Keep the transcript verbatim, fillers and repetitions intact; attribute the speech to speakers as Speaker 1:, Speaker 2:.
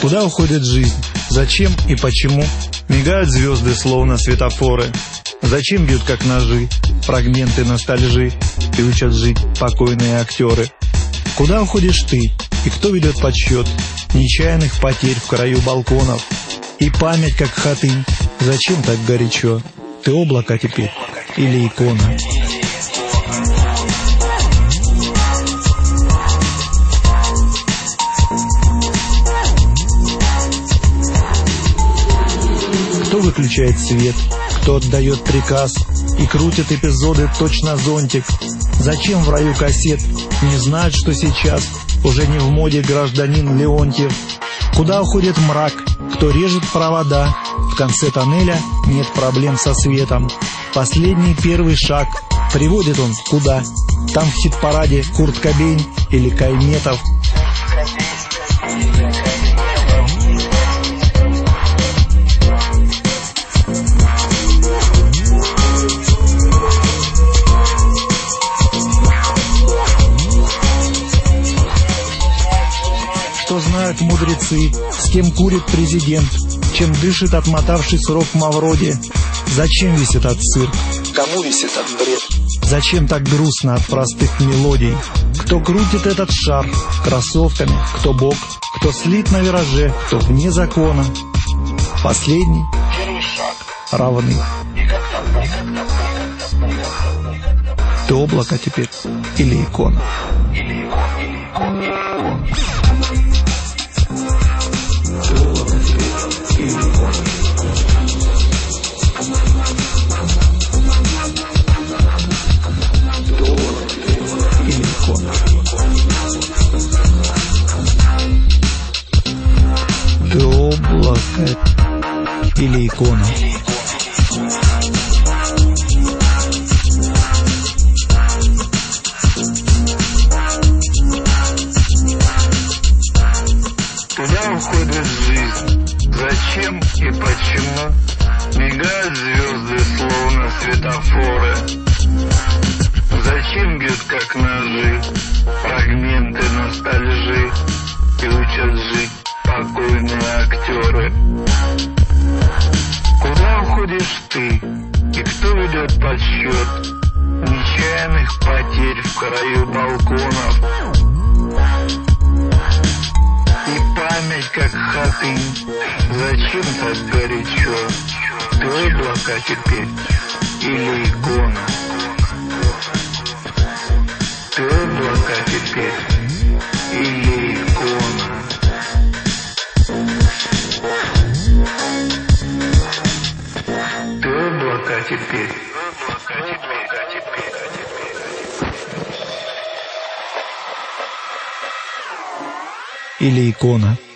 Speaker 1: Куда уходит жизнь? Зачем и почему? Мигают звезды, словно светофоры. Зачем бьют, как ножи, фрагменты ностальжи и учат жить покойные актеры? Куда уходишь ты? И кто ведет подсчет нечаянных потерь в краю балконов? И память, как хатынь. Зачем так горячо? Ты облако теперь или икона? Кто выключает свет, кто отдает приказ и крутит эпизоды точно зонтик? Зачем в раю кассет не знают, что сейчас уже не в моде гражданин Леонтьев? Куда уходит мрак, кто режет провода? В конце тоннеля нет проблем со светом. Последний первый шаг, приводит он куда? Там в хит-параде Курт Кобейн или Кайметов? Что знают мудрецы, с кем курит президент, чем дышит отмотавший срок Мавроди? Зачем весь этот цирк? Кому весь этот бред? Зачем так грустно от простых мелодий? Кто крутит этот шар кроссовками, кто бок, кто слит на вираже, кто вне закона? Последний равны. Ты облако теперь или икона? Ты облако или икона?
Speaker 2: Куда уходит жизнь? Зачем и почему? Мигают звезды, словно светофоры. Зачем бьют, как ножи, фрагменты ностальжи и учат жить покойные актеры? Куда уходишь ты? И кто ведет подсчет нечаянных потерь в краю балконов? И память, как хатынь. Зачем так горячо? Ты облако теперь или икона? Ты облако теперь или икона? Ты облако теперь.
Speaker 1: Или икона?